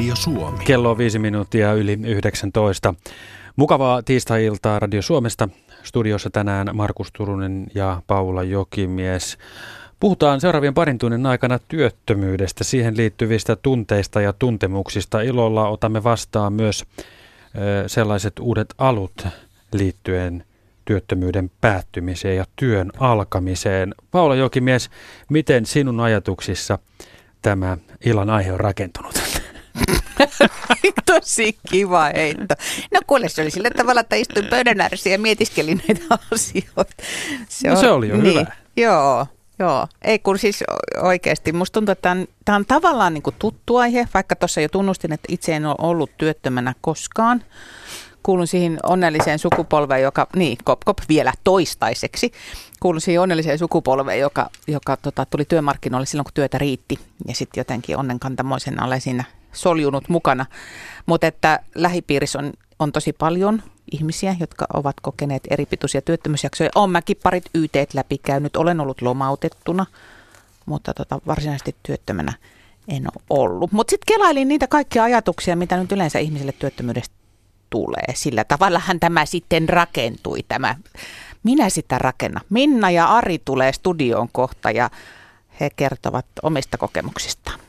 Radio Suomi. Kello on 5 minuuttia yli 19. Mukavaa tiistai-iltaa Radio Suomesta. Studiossa tänään Markus Turunen ja Paula Jokimies. Puhutaan seuraavien parin tunnin aikana työttömyydestä, siihen liittyvistä tunteista ja tuntemuksista. Ilolla otamme vastaan myös sellaiset uudet alut liittyen työttömyyden päättymiseen ja työn alkamiseen. Paula Jokimies, miten sinun ajatuksissa tämä illan aihe on rakentunut? Tosi kiva heitto. No kuule, se oli sillä tavalla, että istuin pöydän ääressä ja mietiskelin näitä asioita. Se oli jo niin, hyvä. Joo. Ei kun siis oikeasti. Musta tuntuu, että tämä on tavallaan niin kuin tuttu aihe, vaikka tuossa jo tunnustin, että itse en ole ollut työttömänä koskaan. Kuulun siihen onnelliseen sukupolveen, kop vielä toistaiseksi. Kuulun siihen onnelliseen sukupolveen, joka tuli työmarkkinoille silloin, kun työtä riitti. Ja sitten jotenkin onnenkantamoisena olen siinä soljunut mukana. Mutta että lähipiirissä on tosi paljon ihmisiä, jotka ovat kokeneet eripituisia työttömyysjaksoja. Olen mäkin parit YT:t läpikäynyt, olen ollut lomautettuna, mutta varsinaisesti työttömänä en ole ollut. Mutta sitten kelailin niitä kaikkia ajatuksia, mitä nyt yleensä ihmisille työttömyydestä tulee. Sillä tavallahan tämä sitten rakentui. Minä sitä rakennan. Minna ja Ari tulee studioon kohta ja he kertovat omista kokemuksistaan.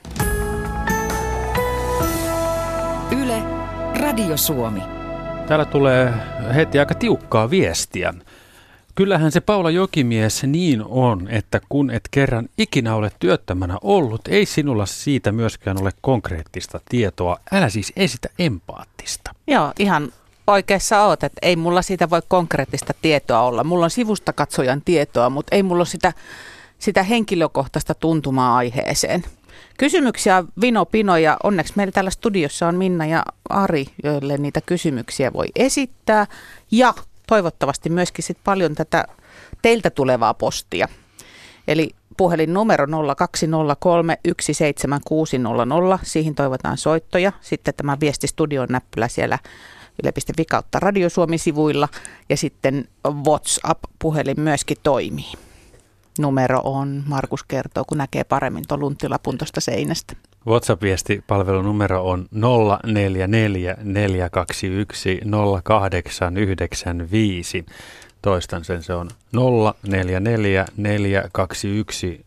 Yle, Radio Suomi. Täällä tulee heti aika tiukkaa viestiä. Kyllähän se Paula Jokimies niin on, että kun et kerran ikinä ole työttömänä ollut, ei sinulla siitä myöskään ole konkreettista tietoa. Älä siis esitä empaattista. Joo, ihan oikeassa oot, että ei mulla siitä voi konkreettista tietoa olla. Mulla on sivustakatsojan tietoa, mutta ei mulla ole sitä henkilökohtaista tuntumaa aiheeseen. Kysymyksiä Vino Pino ja onneksi meillä täällä studiossa on Minna ja Ari, joille niitä kysymyksiä voi esittää. Ja toivottavasti myöskin sit paljon tätä teiltä tulevaa postia. Eli puhelinnumero 0203 17600, siihen toivotaan soittoja. Sitten tämä viestistudion näppylä siellä yle.fi/Radio Suomi-sivuilla ja sitten WhatsApp-puhelin myöskin toimii. Numero on, Markus kertoo, kun näkee paremmin tuon lunttilapun tuosta seinästä. WhatsApp-viestipalvelun numero on 044 421 0895. Toistan sen, se on 044 421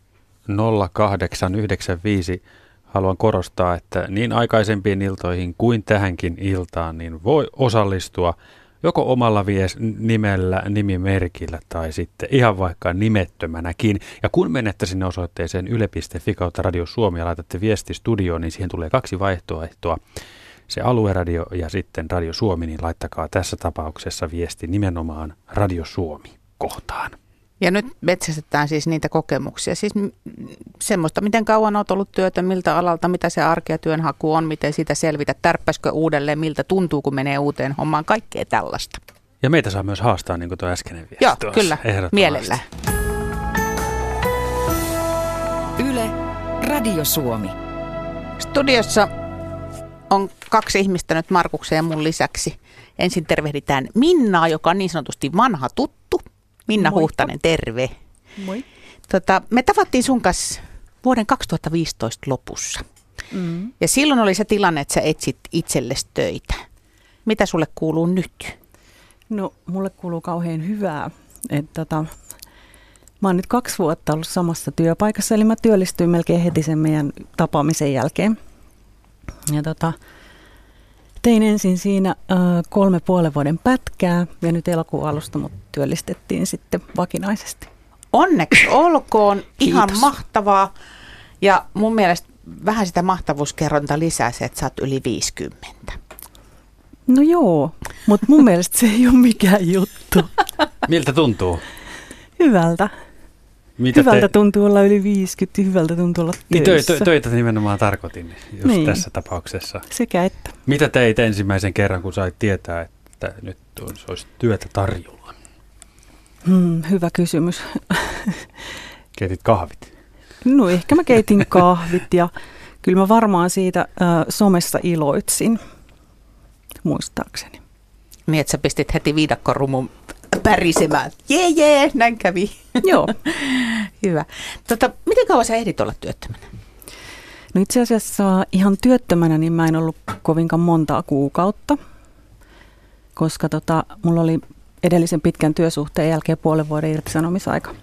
0895. Haluan korostaa, että niin aikaisempiin iltoihin kuin tähänkin iltaan niin voi osallistua joko omalla nimellä, nimimerkillä tai sitten ihan vaikka nimettömänäkin. Ja kun menette sinne osoitteeseen yle.fi/Radio Suomi ja laitatte viesti studioon, niin siihen tulee 2 vaihtoehtoa. Se alueradio ja sitten Radio Suomi, niin laittakaa tässä tapauksessa viesti nimenomaan Radio Suomi kohtaan. Ja nyt metsästetään siis niitä kokemuksia, siis semmoista, miten kauan olet ollut työtä, miltä alalta, mitä se arki ja työnhaku on, miten siitä selvitä, tärppäskö uudelleen, miltä tuntuu, kun menee uuteen hommaan, kaikkea tällaista. Ja meitä saa myös haastaa, niin kuin tuo äskeinen viesti. Joo, kyllä, mielellään. Yle, Radio Suomi. Studiossa on 2 ihmistä nyt Markuksen ja mun lisäksi. Ensin tervehditään Minnaa, joka on niin sanotusti vanha tuttu. Minna Moikka. Huhtanen, terve. Moi. Me tavattiin sun kanssa vuoden 2015 lopussa. Ja silloin oli se tilanne, että sä etsit itsellesi töitä. Mitä sulle kuuluu nyt? No, mulle kuuluu kauhean hyvää. Mä oon nyt 2 vuotta ollut samassa työpaikassa, eli mä työllistyin melkein heti sen meidän tapaamisen jälkeen. Ja tein ensin siinä 3,5 vuoden pätkää ja nyt elokuun alusta mut työllistettiin sitten vakinaisesti. Onneksi olkoon, ihan mahtavaa. Ja mun mielestä vähän sitä mahtavuuskerronta lisää se, että sä oot yli 50. No joo, mutta mun mielestä se ei ole mikään juttu. Miltä tuntuu? Hyvältä. Hyvältä tuntuu olla yli 50, hyvältä tuntuu olla töissä. Niin töitä nimenomaan tarkoitin just niin. Tässä tapauksessa. Sekä että. Mitä teit ensimmäisen kerran, kun sait tietää, että nyt olisi työtä tarjolla? Hyvä kysymys. Keitit kahvit? No ehkä mä keitin kahvit ja kyllä mä varmaan siitä somessa iloitsin, muistaakseni. Niin, että sä pistit heti viidakkorumun pärisemään. Jee, näin kävi. Joo. Hyvä. Miten kauan sä ehdit olla työttömänä? No itse asiassa ihan työttömänä niin mä en ollut kovinkaan montaa kuukautta, koska mulla oli edellisen pitkän työsuhteen jälkeen 5 vuoden irtisanomisaika.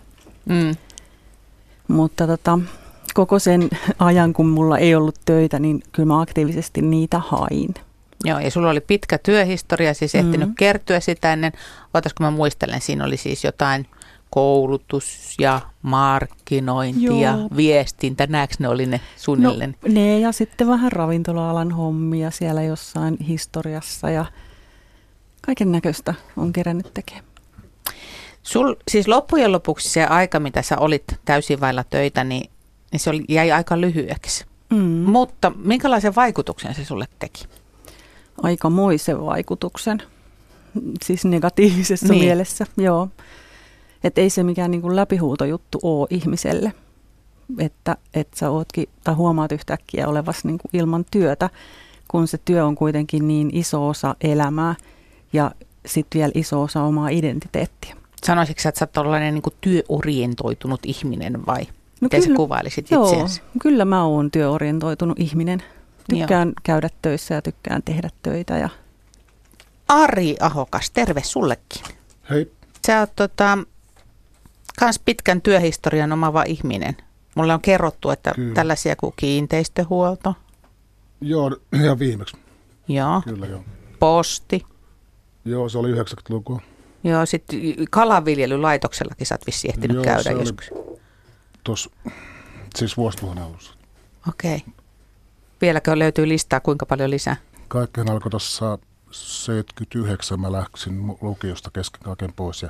Mutta koko sen ajan, kun mulla ei ollut töitä, niin kyllä mä aktiivisesti niitä hain. Joo, ja sulla oli pitkä työhistoria, siis ehtinyt kertyä sitä ennen. Ootasko mä muistelen, siinä oli siis jotain koulutus ja markkinointi ja viestintä. Näetkö ne oli ne suunnilleen? No, ne ja sitten vähän ravintola-alan hommia siellä jossain historiassa ja kaiken näköistä on kerännyt tekemään. Siis loppujen lopuksi se aika, mitä sä olit täysin vailla töitä, niin se jäi aika lyhyeksi. Mutta minkälaisen vaikutuksen se sulle teki? Aikamoisen vaikutuksen, siis negatiivisessa mielessä, joo. Että ei se mikään niin kuin läpihuutojuttu ole ihmiselle, että sä ootkin, tai huomaat yhtäkkiä olevasi niin kuin ilman työtä, kun se työ on kuitenkin niin iso osa elämää ja sitten vielä iso osa omaa identiteettiä. Sanoisitko sä, että sä oot tällainen niin kuin työorientoitunut ihminen vai? No miten sä kuvailisit itseäsi? Joo, kyllä mä oon työorientoitunut ihminen. Tykkään käydä töissä ja tykkään tehdä töitä. Ja... Ari Ahokas, terve sullekin. Hei. Sä oot kans pitkän työhistorian omaava ihminen. Mulle on kerrottu, että tällaisia kuin kiinteistöhuolto. Joo, ihan viimeksi. Joo. Kyllä, joo. Posti. Joo, se oli 90-lukua. Joo, sitten kalanviljelylaitoksellakin sä oot vissiin ehtinyt käydä joskus. Tuossa, siis vuosituhannen alussa. Okei. Vieläkö löytyy listaa, kuinka paljon lisää? Kaikkeen alkoi tuossa 79, mä läksin lukiosta kesken kaiken pois ja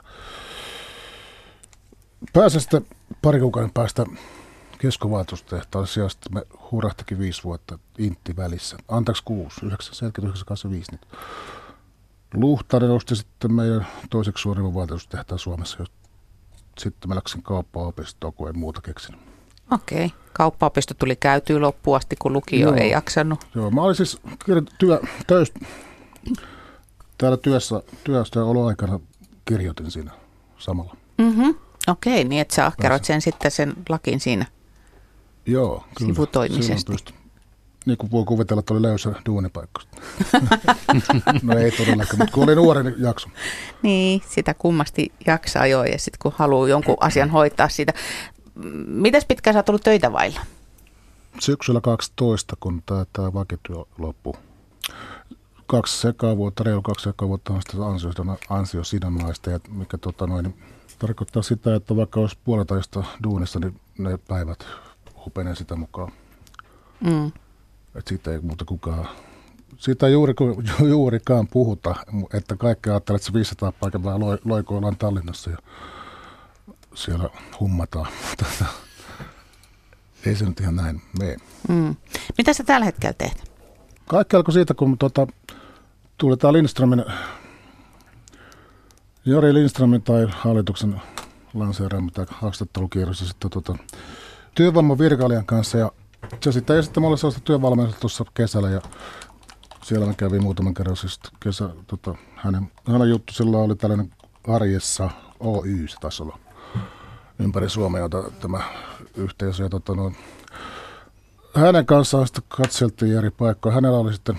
pääsin sitten pari kuukauden päästä keskuvaatustehtaan sijasta. Me hurahtikin 5 vuotta intti välissä. Anteeksi 6, 79, 85 nyt. Luhtainen osti sitten meidän toiseksi suurimman vaatustehtaan Suomessa. Sitten mä läksin kauppaopistoon, kun ei muuta keksinyt. Okei. Kauppaopisto tuli käytyä loppuun asti, kun lukio ei jaksanut. Joo, mä olin siis täällä työstä ja oloaikana kirjoitin siinä samalla. Okei, niin että sä ahkeroit sen lakin siinä. Joo, kyllä. Sivutoimisesti. Niin kuin voi kuvitella, että oli löysä duunipaikka. No ei todellakaan, mutta kun oli nuoren jakso. Niin, sitä kummasti jaksaa jo ja sitten kun haluaa jonkun asian hoitaa sitä. Mitäs pitkään sä oot ollut töitä vailla? Syksyllä 12, kun tämä vakityö loppui. 2 sekavuotta on sitä ansiosidonnaista, ja mikä tarkoittaa sitä, että vaikka olisi puoleltajasta duunissa, niin ne päivät hupenee sitä mukaan. Että siitä ei muuta kukaan, siitä ei juurikaan puhuta, että kaikki ajattelee, että se 500 paikan vähän loikoillaan Tallinnassa ja siellä hummataan. Ei se nyt ihan näin mene. Mitä sä tällä hetkellä teet? Kaikki alkoi siitä, kun tuli tämä Jari Lindströmin tai hallituksen lanseeraama haastattelukierros ja sitten työvoiman virkailijan kanssa. Ja se sitten esitti mulle sellaista työvalmennusta tuossa kesällä ja siellä mä kävin muutaman kerran. Siis hänen juttu silloin oli tällainen Arjessa Oy, se taisi olla ympäri Suomea tämä yhteisö. Ja hänen kanssaan sitten katseltiin eri paikkoja. Hänellä oli sitten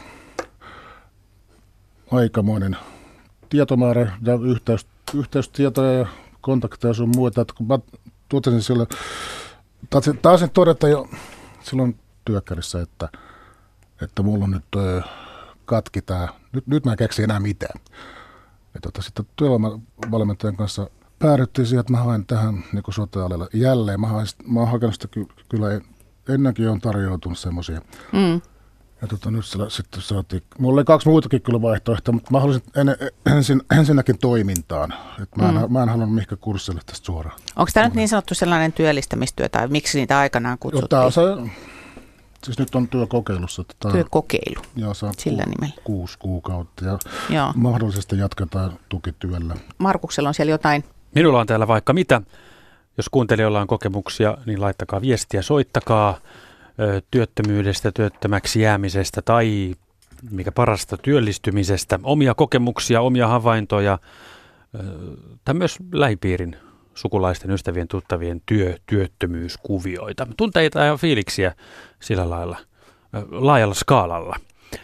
aikamoinen tietomäärä ja yhteystietoja ja kontakteja sun muita. Että kun mä totesin sille, taisin todeta jo silloin työkkärissä, että mulla on nyt katki tää. Nyt mä en keksi enää mitään. Ja sitten työvoimavalmentajan kanssa päädyttiin siihen, että mä haen tähän niin sote-alelle jälleen. Mä oon hakenut sitä kyllä ennenkin on tarjoutunut semmoisia. Ja nyt sitten saatiin, mulla oli 2 muutakin kyllä vaihtoehtoja, mutta mä haluaisin ensinnäkin toimintaan. Mä en halunnut mihinkään kurssille tästä suoraan. Onko tämä nyt niin sanottu sellainen työllistämistyö, tai miksi niitä aikanaan kutsuttiin? Siis nyt on työkokeilussa. Työkokeilu, ja sillä nimellä. 6 kuukautta ja mahdollisesti jatketaan tukityöllä. Markuksella on siellä jotain. Minulla on täällä vaikka mitä. Jos kuuntelijoilla on kokemuksia, niin laittakaa viestiä, soittakaa työttömyydestä, työttömäksi jäämisestä tai mikä parasta työllistymisestä. Omia kokemuksia, omia havaintoja tai myös lähipiirin sukulaisten, ystävien, tuttavien työttömyyskuvioita. Tunteita ja fiiliksiä sillä lailla laajalla skaalalla.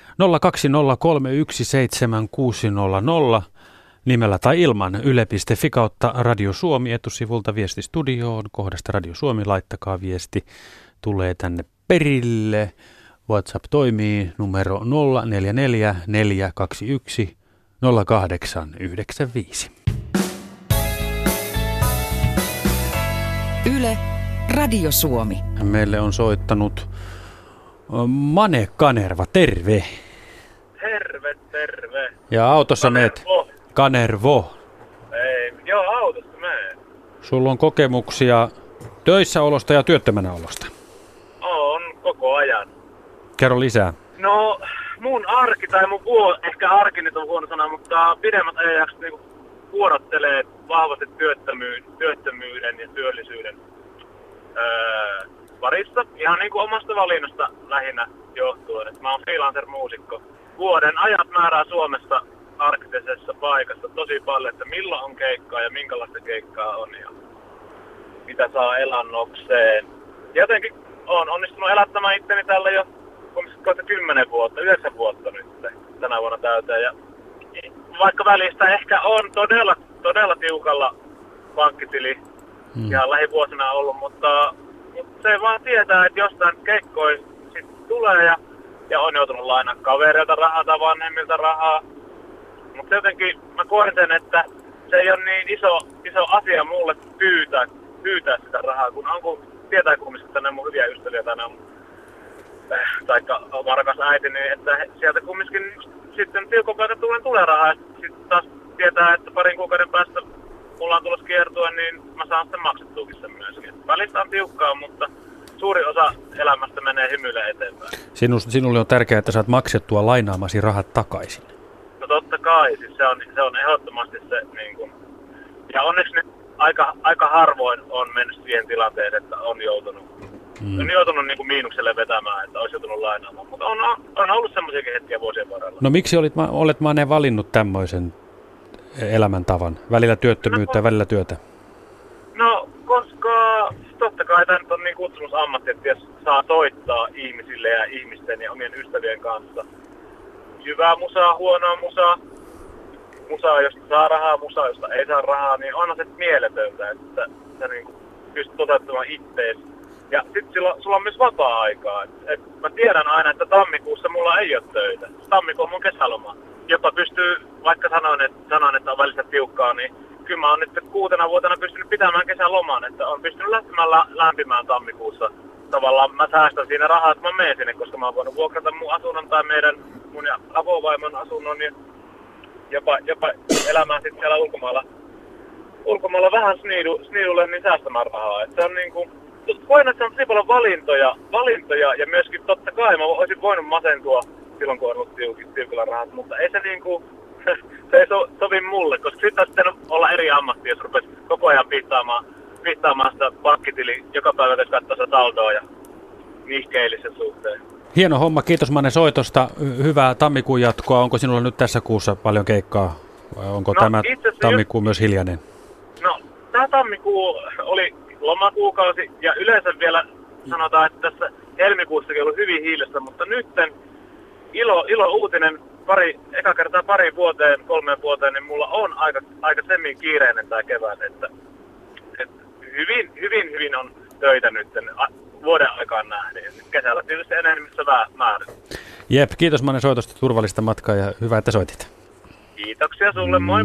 020317600 nimellä tai ilman yle.fi kautta Radio Suomi etusivulta viesti studioon kohdasta Radio Suomi. Laittakaa viesti, tulee tänne perille. WhatsApp toimii numero 044 421 0895. Yle, Radio Suomi. Meille on soittanut Mane Kanerva, terve. Terve. Ja autossa meet. Kanervo. Ei, joo, autossa menen. Sulla on kokemuksia töissäolosta ja työttömänä olosta. On koko ajan. Kerro lisää. No, mun arki tai mun ehkä arki nyt on huono sana, mutta pidemmät ajanjaksot niin vuorottelee vahvasti työttömyyden ja työllisyyden parissa. Ihan niin kuin omasta valinnasta lähinnä johtuen. Et mä oon freelancer-muusikko. Vuoden ajat määrää Suomessa arktisessa paikassa tosi paljon, että milloin on keikkaa ja minkälaista keikkaa on ja mitä saa elannokseen. Jotenkin on onnistunut elättämään itteni tällä jo 10 vuotta, 9 vuotta nyt tänä vuonna täyteen. Ja vaikka välistä ehkä on todella tiukalla pankkitili ihan lähivuosina ollut, mutta se vaan tietää, että jostain keikkoja sitten tulee ja on joutunut lainaa kavereilta rahaa tai vanhemmilta rahaa. Mutta jotenkin mä koen sen, että se ei ole niin iso asia mulle pyytää sitä rahaa, kun tietää kumminkin tänne mun hyviä ystäviä tänne taikka oma rakas äiti, niin että sieltä kumminkin sitten tiukopäitä tulee rahaa. Ja sitten taas tietää, että parin kuukauden päästä mulla on tulossa kiertue, niin mä saan sitten maksettuukin sen myöskin. Välistä on tiukkaa, mutta suuri osa elämästä menee hymyille eteenpäin. Sinulle on tärkeää, että saat maksettua lainaamasi rahat takaisin. No totta kai, siis se on ehdottomasti se, niin kuin, ja onneksi nyt aika harvoin on mennyt siihen tilanteeseen, että on joutunut niin kuin miinukselle vetämään, että olisi joutunut lainaamaan, mutta on ollut semmoisiakin hetkiä vuosien varrella. No miksi olet Mane valinnut tämmöisen elämäntavan, välillä työttömyyttä ja välillä työtä? No, koska totta kai tämä nyt on niin kutsumusammatti, että jos saa soittaa ihmisille ja ihmisten ja omien ystävien kanssa hyvää musaa, huonoa musaa, josta saa rahaa, musaa, josta ei saa rahaa, niin onhan se mieletöntä, että sä niin pystyt toteuttamaan itteesi. Ja sitten sulla on myös vapaa-aikaa. Et mä tiedän aina, että tammikuussa mulla ei ole töitä. Tammikuu on mun kesäloma. Jopa pystyy, vaikka sanon, että on välistä tiukkaa, niin kyllä mä oon nyt 6 vuotena pystynyt pitämään kesäloman. Että on pystynyt lähtemään lämpimään tammikuussa. Tavallaan mä säästän siinä rahaa, että mä menen sinne, koska mä oon voinut vuokrata mun asunnon tai mun ja avovaimon asunnon ja jopa elämään sitten siellä ulkomailla vähän sniidulle, niin säästämään rahaa. Et se on niinku, koen, että se on tosi paljon valintoja ja myöskin totta kai mä olisin voinut masentua silloin, kun on ollut tiukilla rahat, mutta ei se niinku, se ei sovi mulle, koska sitten olisi pitänyt olla eri ammatti, jos rupesi koko ajan piittaamaan sitä pankkitili joka päivä, jos katsoo sitä saldoa ja nihkeilisi sen suhteen. Hieno homma, kiitos Mane soitosta, hyvää tammikuun jatkoa. Onko sinulla nyt tässä kuussa paljon keikkaa vai onko tämä tammikuu myös hiljainen? No, tämä tammikuu oli lomakuukausi ja yleensä vielä sanotaan, että tässä helmikuussakin on ollut hyvin hiilessä, mutta nytten ilo uutinen eka kertaa 3 vuoteen, niin mulla on aika semi-kiireinen tämä kevät, että hyvin on töitä nytten vuoden aikaan nähden. Kesällä tietysti enemmissä määrin. Jep, kiitos Mane soitosta, turvallista matkaa ja hyvä, että soitit. Kiitoksia sulle, moi.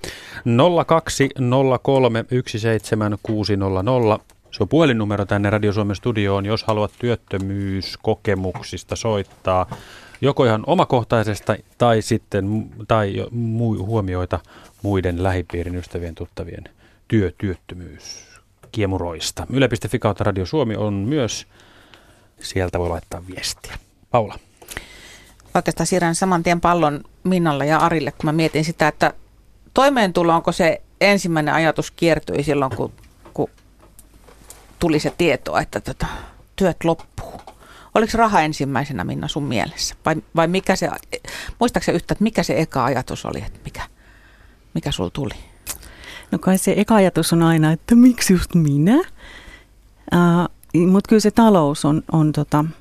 020317600. Se on puhelinnumero tänne Radio Suomen studioon, jos haluat työttömyyskokemuksista soittaa. Joko ihan omakohtaisesta tai sitten huomioita muiden lähipiirin, ystävien, tuttavien työttömyyskiemuroista. Yle.fi kautta Radio Suomi on myös, sieltä voi laittaa viestiä. Paula. Oikeastaan siirrän saman tien pallon Minnalle ja Arille, kun mä mietin sitä, että toimeentulo, onko se ensimmäinen ajatus kiertyi silloin, kun tuli se tieto, että työt loppuu. Oliko raha ensimmäisenä, Minna, sun mielessä? Vai mikä se, muistaakseni yhtä, että mikä se eka ajatus oli, että mikä sulla tuli? No kai se eka ajatus on aina, että miksi just minä? Mutta kyllä se talous on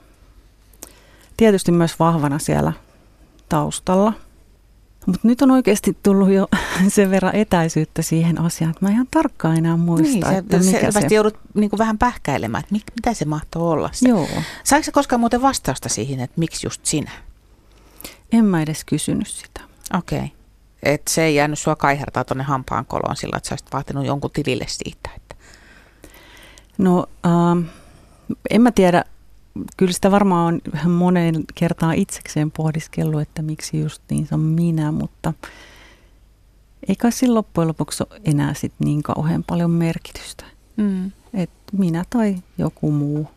tietysti myös vahvana siellä taustalla. Mutta nyt on oikeasti tullut jo sen verran etäisyyttä siihen asiaan, että mä ihan tarkkaan enää muista, niin, että mikä selvästi joudut niinku vähän pähkäilemään, että mitä se mahtoo olla se. Joo. Saiko sä koskaan muuten vastausta siihen, että miksi just sinä? En mä edes kysynyt sitä. Okei. Okay. Että se ei jäänyt sua kaihertaa tuonne hampaankoloon sillä, että sä olisit vaatinut jonkun tilille siitä. Että. No, en mä tiedä. Kyllä sitä varmaan on moneen kertaan itsekseen pohdiskellut, että miksi just niin se on minä, mutta ei kai sillä loppujen lopuksi ole enää sit niin kauhean paljon merkitystä. Et minä tai joku muu.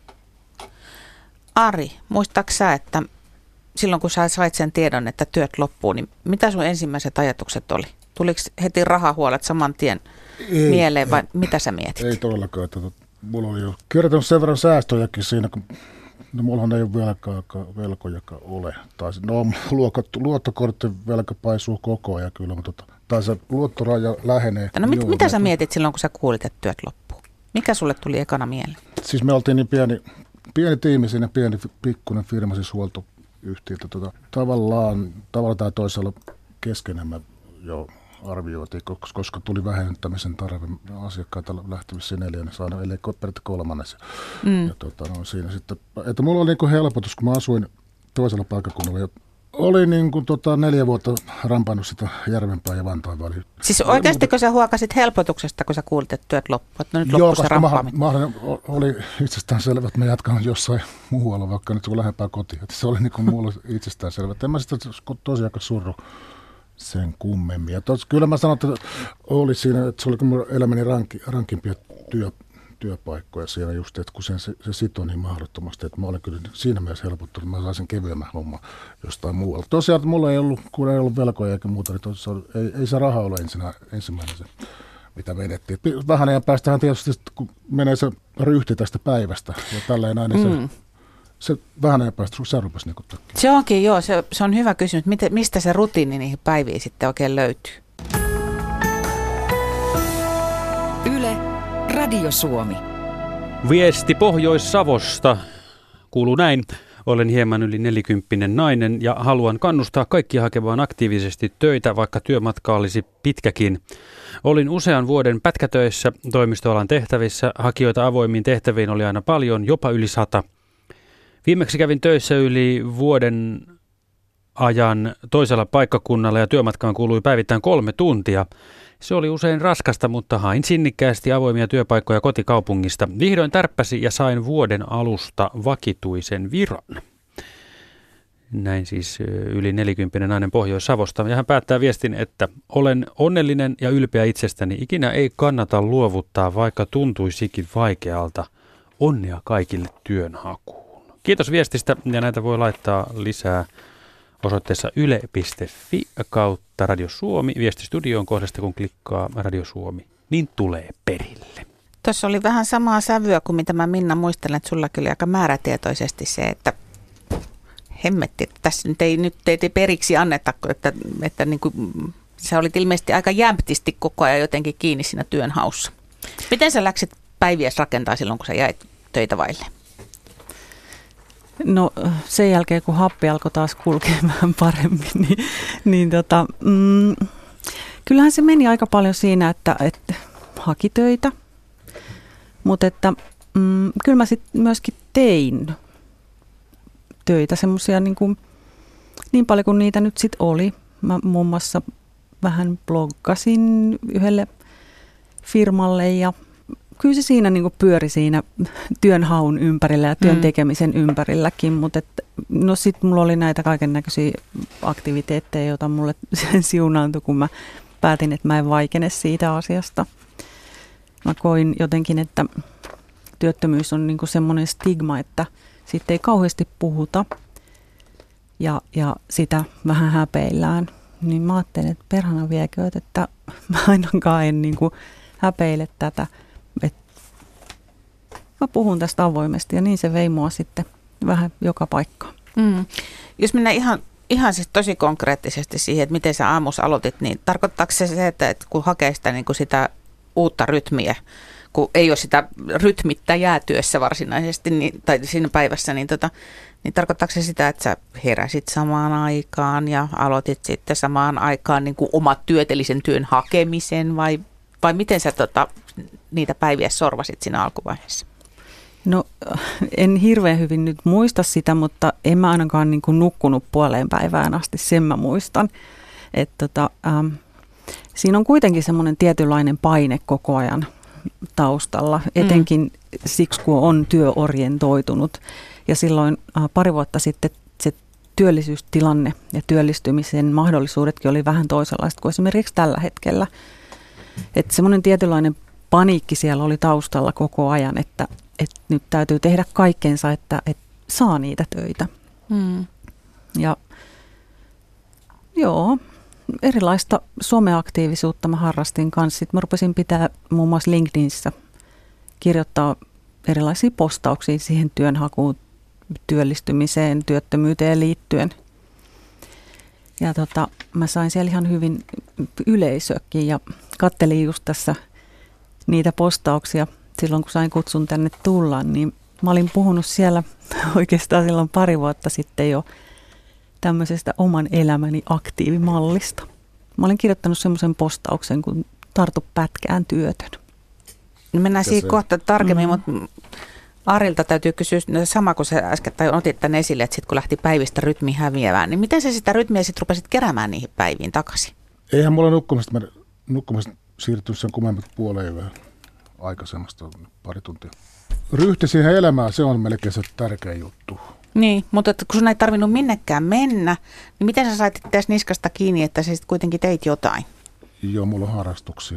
Ari, muistaaks sä, että silloin kun sä sait sen tiedon, että työt loppuu, niin mitä sun ensimmäiset ajatukset oli? Tuliko heti rahahuolet saman tien mieleen vai mitä sä mietit? Ei todellakaan. Mulla oli jo kertonut sen verran säästöjäkin siinä, kun no mullahan ei ole velkojakaan ole. Tai no luottokortin velka paisuu koko ajan kyllä, mutta tai se luottoraja lähenee. No mitä sä mietit silloin, kun sä kuulit, että työt loppuu? Mikä sulle tuli ekana mieleen? Siis me oltiin niin pieni tiimi siinä, pikkuinen firma, siis huoltoyhtiöltä. Tavallaan tai toisella keskenämme jo arvioitiin, koska tuli vähentämisen tarve asiakkaita lähtevissä neljännes aina, ellei periaatteessa kolmannes. Ja siinä sitten, että mulla oli niin kuin helpotus, kun mä asuin toisella paikkakunnalla ja oli niin kuin 4 vuotta rampannut sitä Järvenpään ja Vantaan väliin. Siis oikeasti, kun sä huokasit helpotuksesta, kun sä kuulit, että työt loppuvat, että no nyt loppui se rampaaminen? Joo, oli itsestään selvä, että mä jatkan jossain muualla, vaikka nyt on lähempää kotiin. Että se oli niin kuin mulla itsestään selvä. En mä sitä tosiaan surru sen kummemmin. Ja kyllä mä sanon, että oli siinä, että se oli mun elämäni rankimpia työpaikkoja siinä just, että kun se sitoi niin mahdottomasti, että mä olin kyllä siinä mielessä helpottunut, että mä saisin kevyemmän homman jostain muualta. Tosiaan, että mulla ei ollut velkoja eikä muuta, niin ei se raha ole ensimmäinen se, mitä vedettiin. Vähän ajan päästähän tietysti, kun menee se ryhti tästä päivästä ja tälleen aina se vähän ajan päästä se rupesi niin kuin Se onkin, joo, se on hyvä kysymys. Mistä se rutiini niihin päiviin sitten oikein löytyy? Yle, Radio Suomi. Viesti Pohjois-Savosta kuuluu näin. Olen hieman yli 40 nainen ja haluan kannustaa kaikkia hakemaan aktiivisesti töitä, vaikka työmatka olisi pitkäkin. Olin usean vuoden pätkätöissä toimistoalan tehtävissä. Hakijoita avoimiin tehtäviin oli aina paljon, jopa yli 100. Viimeksi kävin töissä yli vuoden ajan toisella paikkakunnalla ja työmatkaan kului päivittäin 3 tuntia. Se oli usein raskasta, mutta hain sinnikkäästi avoimia työpaikkoja kotikaupungista. Vihdoin tärppäsi ja sain vuoden alusta vakituisen viran. Näin siis yli 40 nainen Pohjois-Savosta. Ja hän päättää viestin, että olen onnellinen ja ylpeä itsestäni. Ikinä ei kannata luovuttaa, vaikka tuntuisikin vaikealta. Onnea kaikille työnhakuun. Kiitos viestistä ja näitä voi laittaa lisää osoitteessa yle.fi kautta Radio Suomi. Viestistudioon kohdasta kun klikkaa Radio Suomi, niin tulee perille. Tuossa oli vähän samaa sävyä kuin mitä mä Minna muistelen, että sulla kyllä aika määrätietoisesti se, että hemmetti, tässä nyt ei periksi anneta, että niin kuin, sä olit ilmeisesti aika jämptisti koko ajan jotenkin kiinni siinä työnhaussa. Miten sä läksit päiviäs rakentaa silloin, kun sä jäit töitä vaille? No sen jälkeen, kun happi alkoi taas kulkemaan paremmin, kyllähän se meni aika paljon siinä, että haki töitä, mutta kyllä mä sitten myöskin tein töitä, semmoisia niin paljon kuin niitä nyt sitten oli. Mä muun muassa vähän bloggasin yhdelle firmalle ja kyllä se siinä pyöri siinä työnhaun ympärillä ja työn tekemisen ympärilläkin, mutta no sitten mulla oli näitä kaikennäköisiä aktiviteetteja, joita mulle siunaantui, kun mä päätin, että mä en vaikene siitä asiasta. Mä koin jotenkin, että työttömyys on semmoinen stigma, että siitä ei kauheasti puhuta ja sitä vähän häpeillään. Niin mä ajattelin, että perhana viekööt, että mä ainakaan en häpeile tätä. Mä puhun tästä avoimesti ja niin se vei mua sitten vähän joka paikkaan. Jos mennään ihan siis tosi konkreettisesti siihen, että miten sä aamussa aloitit, niin tarkoittaako se, että kun hakee sitä uutta rytmiä, kun ei ole sitä rytmittäjää työssä varsinaisesti tai siinä päivässä, niin tarkoittaako se sitä, että sä heräsit samaan aikaan ja aloitit sitten samaan aikaan niin kuin omat työt, eli sen työn hakemisen, vai miten sä niitä päiviä sorvasit siinä alkuvaiheessa? No en hirveän hyvin nyt muista sitä, mutta en mä ainakaan niin kuin nukkunut puoleen päivään asti, sen mä muistan. Siinä on kuitenkin semmoinen tietynlainen paine koko ajan taustalla, etenkin siksi kun on työorientoitunut. Ja silloin pari vuotta sitten se työllisyystilanne ja työllistymisen mahdollisuudetkin oli vähän toisenlaiset kuin esimerkiksi tällä hetkellä. Että semmoinen tietynlainen paniikki siellä oli taustalla koko ajan, että nyt täytyy tehdä kaikkensa, että saa niitä töitä. Ja joo, erilaista someaktiivisuutta mä harrastin kanssa. Sitten mä rupesin pitää muun muassa LinkedInissä kirjoittaa erilaisia postauksia siihen työnhakuun, työllistymiseen, työttömyyteen liittyen. Ja mä sain siellä ihan hyvin yleisökin ja kattelin just tässä niitä postauksia silloin, kun sain kutsun tänne tulla, niin mä olin puhunut siellä oikeastaan silloin pari vuotta sitten jo tämmöisestä oman elämäni aktiivimallista. Mä olin kirjoittanut semmoisen postauksen, kun tartu pätkään työtön. No mennään siihen kohta tarkemmin, mutta Arilta täytyy kysyä sama kuin sä äsken tai otit tämän esille, että sitten kun lähti päivistä rytmi häviämään, niin miten sä sitä rytmiä sitten rupesit keräämään niihin päiviin takaisin? Eihän mulla nukkumista siirtynyt sen kummemmin puoleen yöön aikaisemmasta pari tuntia. Ryhti siihen elämään, se on melkein se tärkeä juttu. Niin, mutta kun sun ei tarvinnut minnekään mennä, niin miten sä sait itseäsi niskasta kiinni, että sä sitten kuitenkin teit jotain? Joo, mulla on harrastuksia.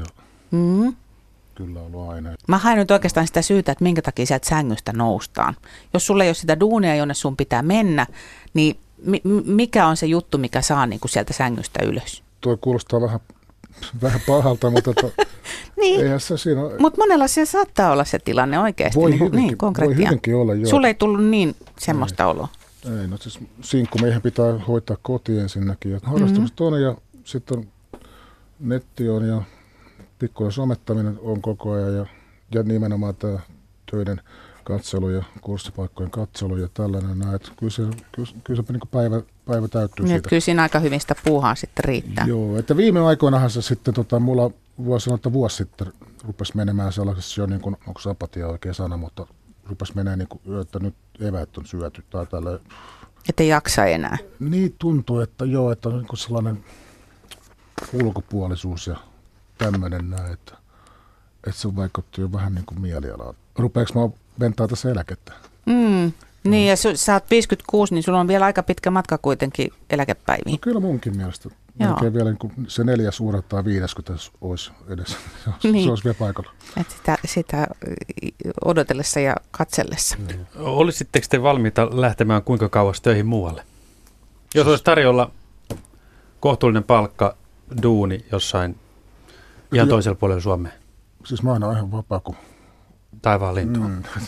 Kyllä ollut aina. Mä hain nyt oikeastaan sitä syytä, että minkä takia sieltä sängystä noustaan. Jos sulla ei ole sitä duunia, jonne sun pitää mennä, niin mikä on se juttu, mikä saa niin kuin sieltä sängystä ylös? Tuo kuulostaa vähän pahalta, mutta niin. Eihän se siinä ole. Mutta monella siellä saattaa olla se tilanne oikeasti. Voi hyvinkin olla, joo. Sulla ei tullut niin semmoista oloa? Ei, no siis sinkkumiehen pitää hoitaa koti ensinnäkin. Ja harrastukset on ja sitten netti on ja pikkuinen somettaminen on koko ajan ja nimenomaan tämä töiden katselu ja kurssipaikkojen katselu ja tällainen näin. Kyllä se niin päivä täyttyy siitä. Kyllä siinä aika hyvin sitä puuhaa sitten riittää. Joo, että viime aikoinahan se sitten, mulla vuosi sitten rupesi menemään sellaisessa jo, niin kuin, onko apatia oikea sana, mutta rupesi menemään niin kuin, että nyt eväät on syöty tai tällä. Että ei jaksa enää. Niin tuntuu, että joo, että on niin kuin sellainen ulkopuolisuus ja tämmöinen näin, että se vaikutti jo vähän niin kuin mielialaan. Rupeeko mä ventaa tässä eläkettä? Niin, ja sä oot 56, niin sulla on vielä aika pitkä matka kuitenkin eläkepäiviin. No kyllä munkin mielestä. Melkein vielä niin kuin se 4 suurettaa 50 olisi edessä. Niin. Se olisi vielä paikalla. Sitä odotellessa ja katsellessa. Olisitteko te valmiita lähtemään kuinka kauas töihin muualle? Jos olisi tarjolla kohtuullinen palkka, duuni jossain ihan toisella puolella Suomea. Siis mä oon ihan vapaa kuin taivaan lintu.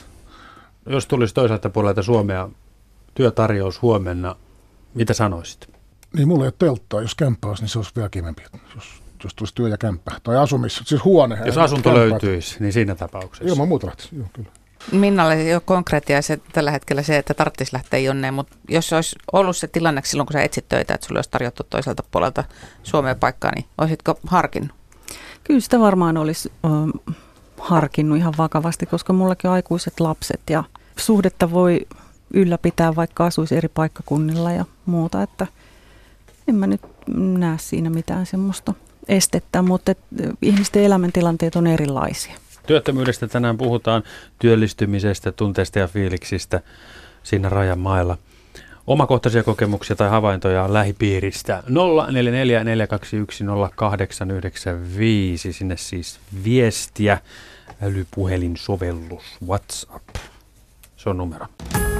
Jos tulisi toisaalta puolelta Suomea työtarjous huomenna, mitä sanoisit? Niin mulla ei ole telttaa. Jos kämppä olisi, niin se olisi vielä kivempi. Jos tulisi työ ja kämppä. Tai asumis, siis huone. Jos asunto löytyisi, niin siinä tapauksessa. Ilman muuta lähtisi, joo kyllä. Minnalle ei ole konkreettia se, tällä hetkellä se, että tarvitsisi lähteä jonneen, mutta jos olisi ollut se tilanne silloin, kun sä etsit töitä, että sulle olisi tarjottu toiselta puolelta Suomeen paikkaa, niin olisitko harkinnut? Kyllä sitä varmaan olisi harkinnut ihan vakavasti, koska mullakin on aikuiset lapset ja suhdetta voi ylläpitää, vaikka asuisi eri paikkakunnilla ja muuta, että en mä nyt näe siinä mitään semmoista estettä, mutta ihmisten elämäntilanteet on erilaisia. Työttömyydestä tänään puhutaan, työllistymisestä, tunteista ja fiiliksistä siinä rajan mailla. Omakohtaisia kokemuksia tai havaintoja lähipiiristä 0444210895, sinne siis viestiä, älypuhelinsovellus, WhatsApp, se on numero.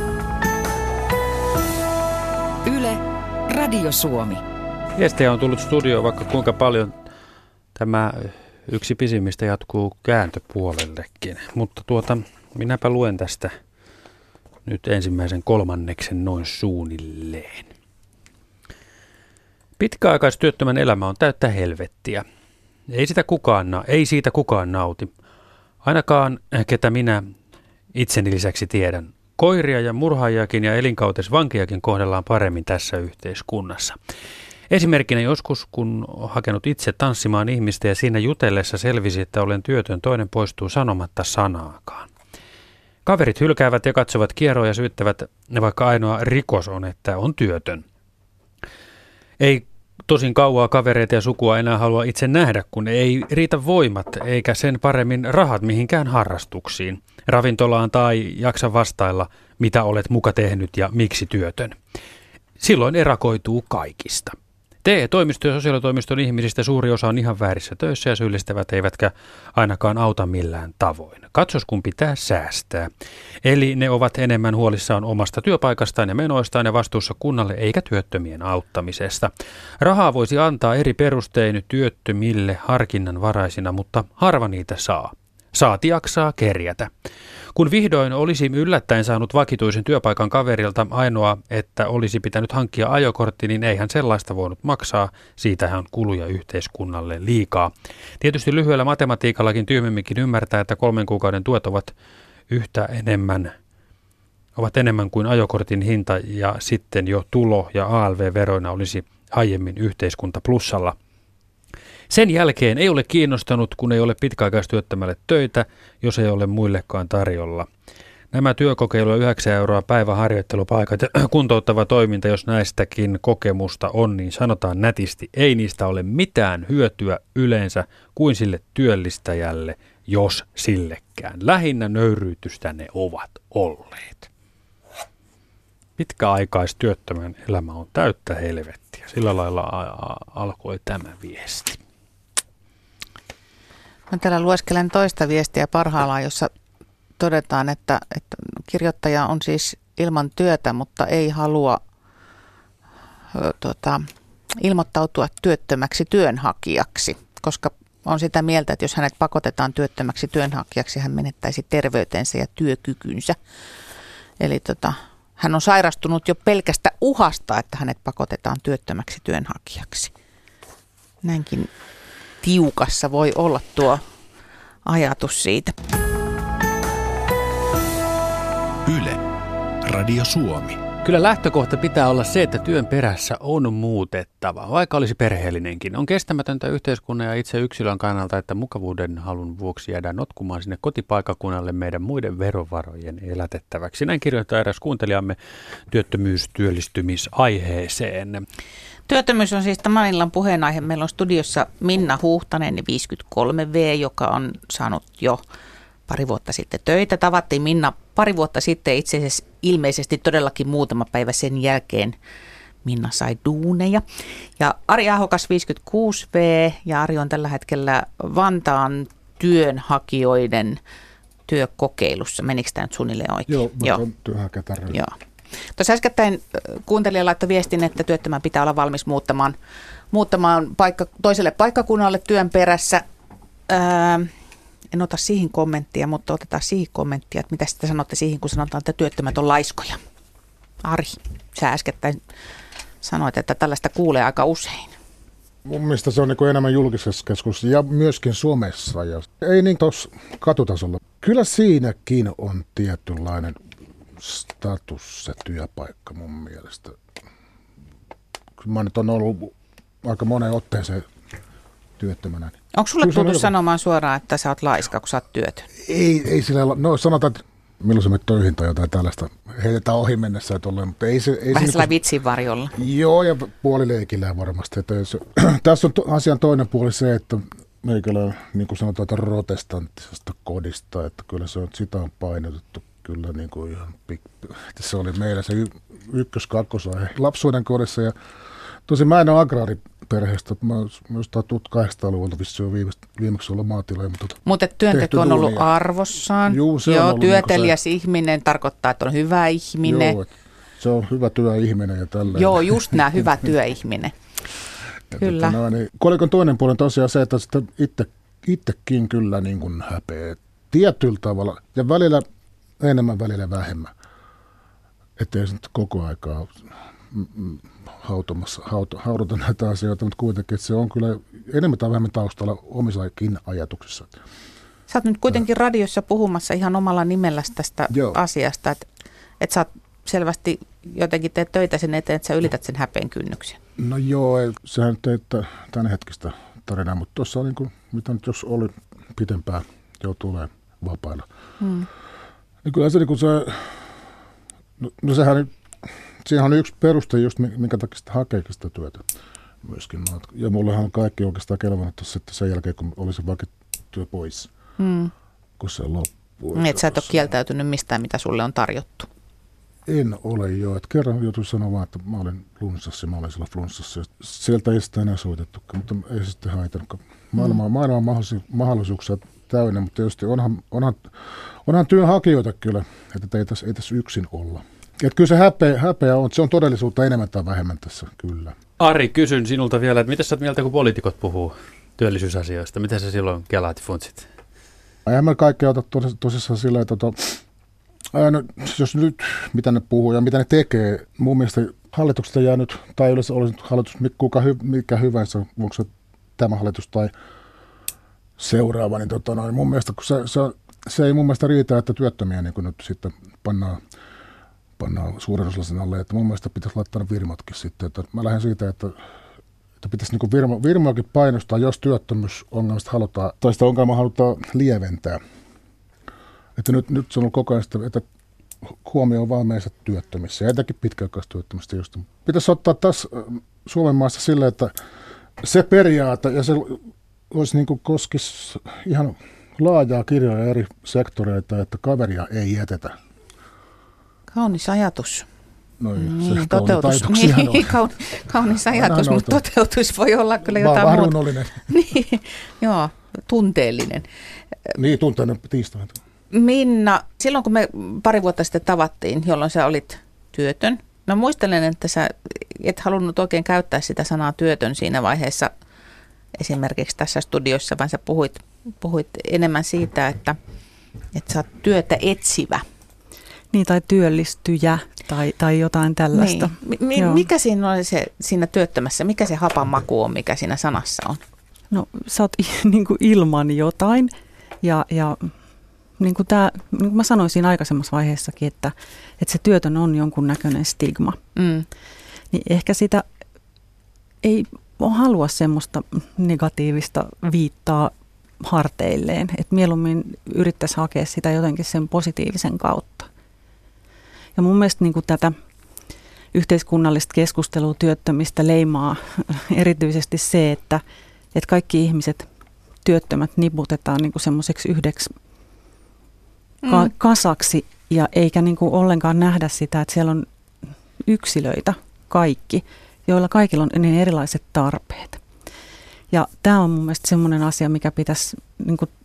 Yle, Radio Suomi. Viestejä on tullut studioon vaikka kuinka paljon. Tämä yksi pisimmistä jatkuu kääntöpuolellekin, mutta minäpä luen tästä nyt ensimmäisen 3 noin suunnilleen. Pitkäaikaistyöttömän elämä on täyttä helvettiä. Ei siitä kukaan nauti. Ainakaan ketä minä itseni lisäksi tiedän. Koiria ja murhaajakin ja elinkautesvankejakin kohdellaan paremmin tässä yhteiskunnassa. Esimerkkinä joskus, kun hakenut itse tanssimaan ihmistä ja siinä jutellessa selvisi, että olen työtön, toinen poistuu sanomatta sanaakaan. Kaverit hylkäävät ja katsovat kieroa ja syyttävät, vaikka ainoa rikos on, että on työtön. Ei tosin kauaa kavereita ja sukua enää halua itse nähdä, kun ei riitä voimat eikä sen paremmin rahat mihinkään harrastuksiin, ravintolaan tai jaksa vastailla, mitä olet muka tehnyt ja miksi työtön. Silloin erakoituu kaikista. TE-toimisto ja sosiaalitoimiston ihmisistä suuri osa on ihan väärissä töissä ja syyllistävät eivätkä ainakaan auta millään tavoin. Katsos kun pitää säästää. Eli ne ovat enemmän huolissaan omasta työpaikastaan ja menoistaan ja vastuussa kunnalle eikä työttömien auttamisesta. Rahaa voisi antaa eri perustein työttömille harkinnanvaraisina, mutta harva niitä saa. Saati jaksaa kerjätä. Kun vihdoin olisi yllättäen saanut vakituisen työpaikan kaverilta ainoa, että olisi pitänyt hankkia ajokortti, niin eihän sellaista voinut maksaa. Siitähän on kuluja yhteiskunnalle liikaa. Tietysti lyhyellä matematiikallakin tyhmemminkin ymmärtää, että 3 kuukauden tuet ovat enemmän kuin ajokortin hinta ja sitten jo tulo- ja ALV-veroina olisi aiemmin yhteiskunta plussalla. Sen jälkeen ei ole kiinnostanut, kun ei ole pitkäaikaistyöttömälle töitä, jos ei ole muillekaan tarjolla. Nämä työkokeilu 9 € päiväharjoittelupaikat ja kuntouttava toiminta, jos näistäkin kokemusta on, niin sanotaan nätisti, ei niistä ole mitään hyötyä yleensä kuin sille työllistäjälle, jos sillekään. Lähinnä nöyryytystä ne ovat olleet. Pitkäaikaistyöttömän elämä on täyttä helvettiä. Sillä lailla alkoi tämä viesti. Mä täällä lueskelen toista viestiä parhaillaan, jossa todetaan, että kirjoittaja on siis ilman työtä, mutta ei halua ilmoittautua työttömäksi työnhakijaksi, koska on sitä mieltä, että jos hänet pakotetaan työttömäksi työnhakijaksi, hän menettäisi terveytensä ja työkykynsä. Eli hän on sairastunut jo pelkästä uhasta, että hänet pakotetaan työttömäksi työnhakijaksi. Näinkin tiukassa voi olla tuo ajatus siitä. Yle, Radio Suomi. Kyllä lähtökohta pitää olla se, että työn perässä on muutettava, vaikka olisi perheellinenkin. On kestämätöntä yhteiskunnan ja itse yksilön kannalta, että mukavuuden halun vuoksi jäädään notkumaan sinne kotipaikakunnalle meidän muiden verovarojen elätettäväksi. Näin kirjoittaa eräs kuuntelijamme työttömyystyöllistymisaiheeseen. Työttömyys on siis tämän illan puheenaihe. Meillä on studiossa Minna Huuhtanen, 53V, joka on saanut jo pari vuotta sitten töitä. Tavattiin Minna pari vuotta sitten, itse asiassa ilmeisesti todellakin muutama päivä sen jälkeen Minna sai duuneja. Ja Ari Ahokas 56V, ja Ari on tällä hetkellä Vantaan työnhakijoiden työkokeilussa. Menikö tämä nyt suunnilleen oikein? Joo, työhäkätäröä. Joo. Tuossa äskettäin kuuntelija laittoi viestin, että työttömän pitää olla valmis muuttamaan toiselle paikkakunnalle työn perässä. En ota siihen kommenttia, mutta otetaan siihen kommenttia, että mitä sitten sanotte siihen, kun sanotaan, että työttömät on laiskoja. Ari, sä äskettäin sanoit, että tällaista kuulee aika usein. Mun mielestä se on niin enemmän julkisessa keskustelussa ja myöskin somessa. Ja ei niin tuossa katutasolla. Kyllä siinäkin on tietynlainen status se työpaikka mun mielestä. Mä nyt on ollut aika moneen otteeseen työttömänä. Onko sulle tullut sanomaan suoraan, että sä oot laiska, kun sä oot työtön? Ei sillä no sanotaan, että milloin sä menet töihin tai jotain tällaista. Heitetään ohi mennessä ja tolleen, mutta ei se... Vähän sellainen vitsin varjolla. Joo, ja puolileikillä varmasti. Että tässä on asian toinen puoli se, että meikällä niin kuin sanotaan, että protestanttisesta kodista, että kyllä se on, sitä on painotettu kyllä niin kuin ihan se oli meillä se ykkös-kakkosaihe lapsuuden kodissa. Ja tosin mä en ole agraariperheestä, mä jostain 1800-luvulta vissiin viimeksi ollut maatiloja. Mutta työnteko on ollut arvossaan. Joo, työtelijäs niin ihminen tarkoittaa, että on hyvä ihminen. Joo, se on hyvä työihminen ja tällä. Joo, just nämä hyvä työihminen. Kyllä. Niin, kolikon toinen puoli on tosiaan se, että sitä itsekin kyllä niin kuin häpeää tietyllä tavalla ja välillä enemmän, välillä vähemmän. Ettei se nyt koko aikaa haudata näitä asioita, mutta kuitenkin että se on kyllä enemmän tai vähemmän taustalla omissakin ajatuksissa. Sä oot nyt kuitenkin radiossa puhumassa ihan omalla nimelläsi tästä asiasta, että sä oot selvästi jotenkin teet töitä sen eteen, että sä ylität sen häpeen kynnyksen. No joo, sehän nyt ei tämän hetkistä tarinaa, mutta tuossa on niin kuin, mitä nyt jos oli pitempään, joutuu olemaan vapailla. Niin kyllä se, niin se no sehän siihen on yksi peruste just, minkä takia sitä hakeekin sitä työtä myöskin. Ja mullehan on kaikki oikeastaan kelvannut sitten sen jälkeen, kun oli se vakityö pois, kun se loppuu. Että sä et ole kieltäytynyt mistään, mitä sulle on tarjottu. En ole jo. Että kerran joutuin sanoa vaan, että mä olin siellä flunssassa. Sieltä ei sitä enää soitettukaan, mutta ei se sitten haitannut. Maailma on mahdollisuuksia täynnä, mutta tietysti onhan työnhakijoita kyllä, että ei tässä yksin olla. Että kyllä se häpeä on, se on todellisuutta enemmän tai vähemmän tässä, kyllä. Ari, kysyn sinulta vielä, että mitä sä oot mieltä, kun poliitikot puhuu työllisyysasioista? Mitä sä silloin kelaat funtsit? Eihän me kaikkea ota tosissaan sillä, että no, jos nyt mitä ne puhuu ja mitä ne tekee, mun mielestä hallituksesta jää nyt, tai yleensä olisi hallitus mikä hyvänsä, onko se tämä hallitus tai seuraava, niin mun mielestä kun se ei mun mielestä riitä, että työttömiä niin kun nyt sitten pannaan suuren osallaisen alle, että mun mielestä pitäisi laittaa ne firmatkin sitten. Että mä lähden siitä, että pitäisi niin firmoakin painostaa, jos työttömyysongelmasta halutaan, tai sitä ongelmaa halutaan lieventää. Että nyt se on ollut koko ajan sitä, että huomio on vaan meissä työttömissä, ja etenkin pitkäaikaistyöttömistä just. Pitäisi ottaa taas Suomen maassa silleen, että se periaate, ja se olisi niin kuin koskisi ihan laajaa kirjoja eri sektoreita, että kaveria ei jätetä. Kaunis ajatus. No niin, toteutus. Kaunis ajatus, mutta toteutus voi olla kyllä jotain muuta. Varunollinen. Niin, joo, tunteellinen. Niin, tunteellinen tiistaina. Minna, silloin kun me pari vuotta sitten tavattiin, jolloin sä olit työtön, mä muistelen, että sä et halunnut oikein käyttää sitä sanaa työtön siinä vaiheessa esimerkiksi tässä studiossa, vaan sä puhuit enemmän siitä, että sä oot työtä etsivä. Niin, tai työllistyjä tai jotain tällaista. Niin. Mikä siinä on siinä työttömässä, mikä se hapan maku on, mikä siinä sanassa on? No sä oot niin kuin ilman jotain ja niin kuin mä sanoisin aikaisemmassa vaiheessakin, että se työtön on jonkunnäköinen stigma. Niin ehkä sitä ei halua semmoista negatiivista viittaa harteilleen, että mieluummin yrittäisi hakea sitä jotenkin sen positiivisen kautta. Ja mun mielestä niin kuin tätä yhteiskunnallista keskustelua työttömistä leimaa erityisesti se, että kaikki ihmiset, työttömät, niputetaan niin kuin semmoiseksi yhdeksi kasaksi, ja eikä niin kuin ollenkaan nähdä sitä, että siellä on yksilöitä kaikki, joilla kaikilla on niin erilaiset tarpeet. Ja tämä on mun mielestä semmoinen asia, mikä pitäisi niin kuin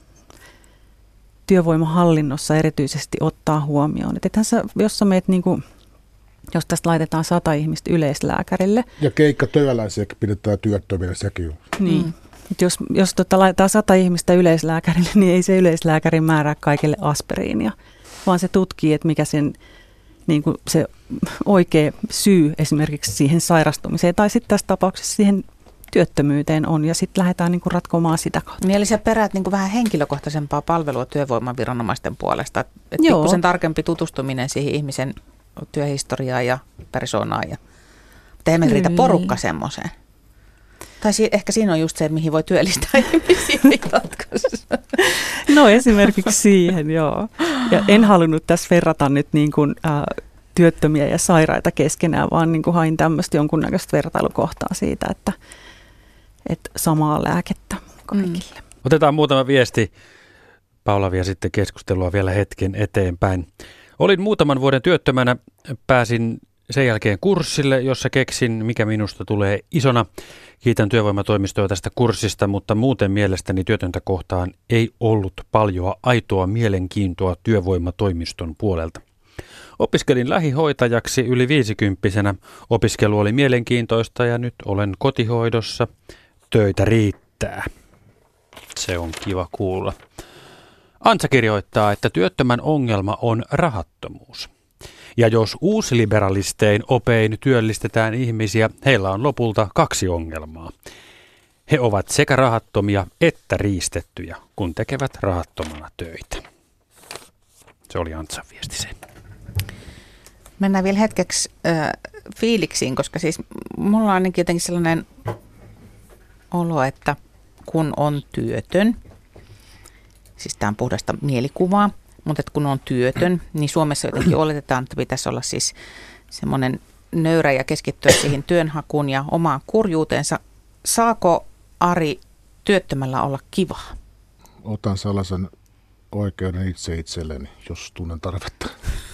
työvoimahallinnossa erityisesti ottaa huomioon. Että jos sä meet niin kuin, jos tästä laitetaan 100 ihmistä yleislääkärille. Ja keikkatyöläisiäkin pidetään työttöminä, sekin on. Niin. Jos laitetaan 100 ihmistä yleislääkärille, niin ei se yleislääkäri määrää kaikille aspiriinia, vaan se tutkii, että mikä sen niin kuin se oikea syy esimerkiksi siihen sairastumiseen tai sitten tässä tapauksessa siihen työttömyyteen on, ja sitten lähdetään niin kuin ratkomaan sitä kautta. Eli sä peräät niin kuin vähän henkilökohtaisempaa palvelua työvoimaviranomaisten puolesta, että pikkusen tarkempi tutustuminen siihen ihmisen työhistoriaan ja persoonaan. Mutta eihän me riitä porukka semmoiseen. Tai ehkä siinä on just se, mihin voi työllistää ihmisiä jatkossa. No esimerkiksi siihen, joo. Ja en halunnut tässä verrata nyt niin kuin, työttömiä ja sairaita keskenään, vaan niin kuin hain tämmöistä jonkunnäköistä vertailukohtaa siitä, että samaa lääkettä kaikille. Otetaan muutama viesti. Paula vie sitten keskustelua vielä hetken eteenpäin. Olin muutaman vuoden työttömänä, pääsin sen jälkeen kurssille, jossa keksin, mikä minusta tulee isona. Kiitän työvoimatoimistoa tästä kurssista, mutta muuten mielestäni työtöntä kohtaan ei ollut paljon aitoa mielenkiintoa työvoimatoimiston puolelta. Opiskelin lähihoitajaksi yli 50-vuotiaana. Opiskelu oli mielenkiintoista ja nyt olen kotihoidossa. Töitä riittää. Se on kiva kuulla. Antsa kirjoittaa, että työttömän ongelma on rahattomuus. Ja jos uusliberalistein opein työllistetään ihmisiä, heillä on lopulta 2 ongelmaa. He ovat sekä rahattomia että riistettyjä, kun tekevät rahattomana töitä. Se oli Antsan viesti se. Mennään vielä hetkeksi fiiliksiin, koska siis mulla on ainakin jotenkin sellainen olo, että kun on työtön, siis tämä on puhdasta mielikuvaa, mutta että kun on työtön, niin Suomessa jotenkin oletetaan, että pitäisi olla siis semmoinen nöyrä ja keskittyä siihen työnhakuun ja omaan kurjuuteensa. Saako, Ari, työttömällä olla kivaa? Otan sellaisen oikeuden itse itselleni, jos tunnen tarvetta.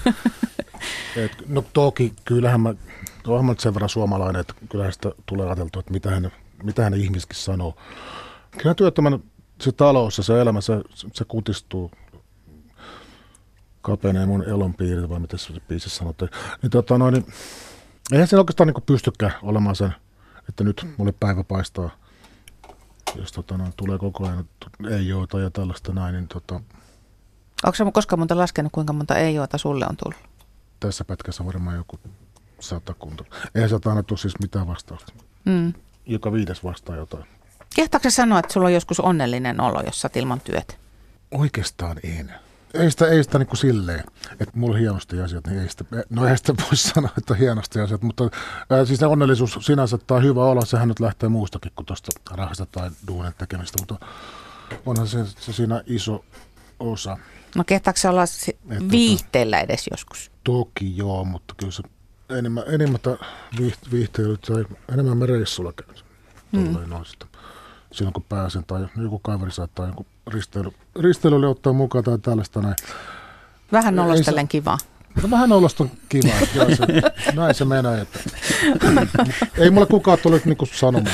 No toki, kyllähän mä olen sen verran suomalainen, että kyllähän sitä tulee ajateltua, että mitä hän ihmiskin sanoo. Kyllä työttömän se talous ja se elämä, se kutistuu, kapenee mun elonpiirit, vai miten se biisissä sanotaan. Niin, eihän siinä oikeastaan niin pystykään olemaan sen, että nyt mulle päivä paistaa, jos tulee koko ajan ei-joita ja tällaista näin. Niin, onko sä koskaan monta laskenut, kuinka monta ei-joita sulle on tullut? Tässä pätkässä varmaan joku 100 kunta. Eihän sieltä annettu siis mitään vastausta. Joka 5 vastaa jotain. Kehtaatko sä sanoa, että sulla on joskus onnellinen olo, jos sä oot ilman työtä? Oikeastaan en. Ei sitä niin kuin silleen, että mulla on hienosti asiat, niin ei sitä voi sanoa, että on hienosti asiat, mutta siis onnellisuus sinänsä tai hyvä olla, sehän nyt lähtee muustakin kuin tuosta rahasta tai duunen tekemistä, mutta onhan se siinä iso osa. No kehtaatko sä olla viihteellä edes joskus? Toki joo, mutta kyllä se enemmän viihteilyt tai enemmän mä reissulla käyn. Silloin kun pääsen tai joku kaveri saattaa joku risteilylle ottaa mukaan tai tällaista näin. Vähän nolostellen kivaa. No vähän nolostellen kivaa, näin se menee. Että. Ei mulle kukaan tule niinku sanomaan,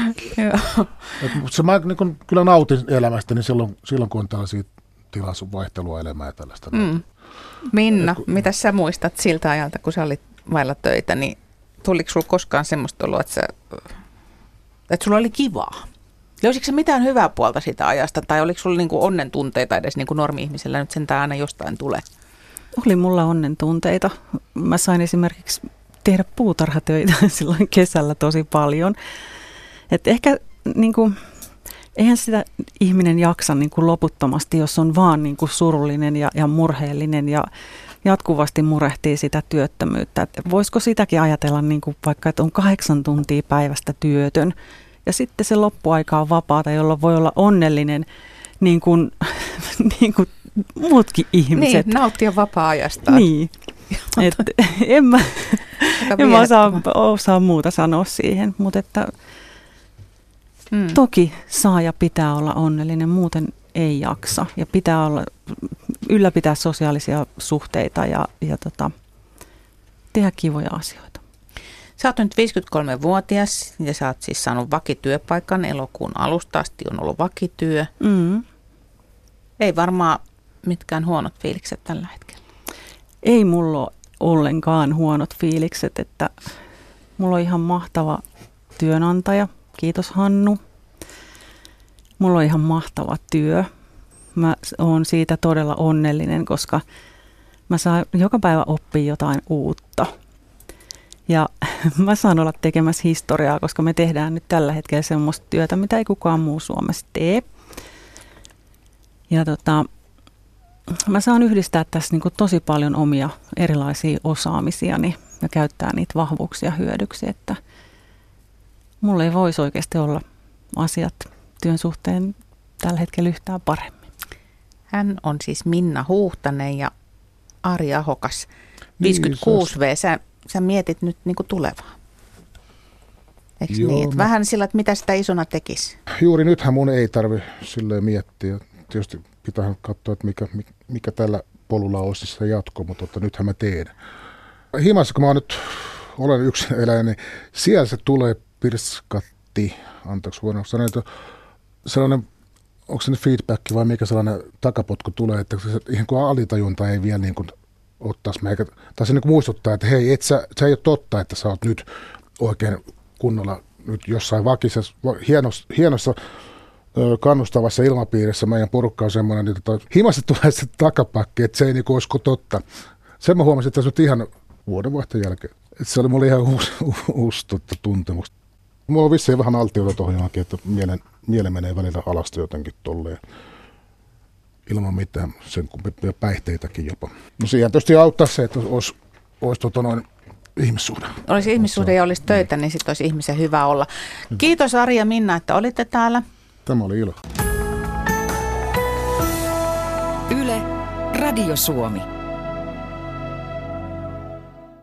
että mä niinku, kyllä nautin elämästä niin silloin kun on tällaisia vaihtelua elämää ja tällaista. Minna, mitä sä muistat siltä ajalta, kun sä olit vailla töitä, niin tuliko sulla koskaan semmoista oloa, että sulla oli kivaa? Löysitko sä mitään hyvää puolta siitä ajasta, tai oliko sulla niinku onnen tunteita edes niin kuin normi-ihmisellä nyt sentään aina jostain tulee? Oli mulla onnen tunteita. Mä sain esimerkiksi tehdä puutarhatöitä silloin kesällä tosi paljon. Et ehkä niinku, eihän sitä ihminen jaksa niinku loputtomasti, jos on vaan niinku surullinen ja murheellinen ja jatkuvasti murehtii sitä työttömyyttä. Et voisiko sitäkin ajatella niinku vaikka, että on 8 tuntia päivästä työtön, ja sitten se loppuaika on vapaata, jolloin voi olla onnellinen niin kuin muutkin ihmiset. Niin, nauttia vapaa-ajastaan. Niin, en mä osaa muuta sanoa siihen, mutta että toki saa ja pitää olla onnellinen, muuten ei jaksa. Ja pitää ylläpitää sosiaalisia suhteita ja tehdä kivoja asioita. Sä oot nyt 53-vuotias ja sä oot siis saanut vakityöpaikan. Elokuun alusta asti on ollut vakityö. Ei varmaan mitkään huonot fiilikset tällä hetkellä. Ei mulla ole ollenkaan huonot fiilikset, että mulla on ihan mahtava työnantaja. Kiitos Hannu. Mulla on ihan mahtava työ. Mä oon siitä todella onnellinen, koska mä saan joka päivä oppia jotain uutta. Ja mä saan olla tekemässä historiaa, koska me tehdään nyt tällä hetkellä semmoista työtä, mitä ei kukaan muu Suomessa tee. Ja mä saan yhdistää tässä niin kuin tosi paljon omia erilaisia osaamisiani ja käyttää niitä vahvuuksia hyödyksi, että mulla ei voisi oikeasti olla asiat työn suhteen tällä hetkellä yhtään paremmin. Hän on siis Minna Huuhtanen ja Ari Ahokas, 56V. Sä mietit nyt niin kuin tulevaa. Eikö niin? Vähän sillä, että mitä sitä isona tekisi? Juuri nythän mun ei tarvitse silleen miettiä. Tietysti pitää katsoa, että mikä tällä polulla olisi se jatko, mutta nythän mä teen. Himassa, kun mä olen yksin eläjä, niin siellä se tulee pirskatti, anteeksi voidaan sanoa, että sellainen, onko se feedback vai mikä sellainen takapotku tulee, että ihan kuin alitajunta ei vielä niin kuin ottaisi meikä, tai se niin kuin muistuttaa, että hei, se ei ole totta, että sä oot nyt oikein kunnolla nyt jossain vakisessa, hienossa kannustavassa ilmapiirissä meidän porukka on semmoinen, että himassa tulee se takapakki, että se ei niin kuin olisiko totta. Sen mä huomasin, että se oli ihan vuodenvaihteen jälkeen. Että se oli mulle ihan uusi tuntemus. Mulla on vissiin vähän alttiutta tuohon johonkin, että miele menee välillä alasta jotenkin tolleen. Ilman mitään, sen kumpia päihteitäkin jopa. No siihen tietysti auttaa se, että olisi ihmissuhde. Olisi ihmissuhde ja olisi töitä, niin sitten olisi ihmisen hyvä olla. Kiitos Ari ja Minna, että olitte täällä. Tämä oli ilo. Yle, Radio Suomi.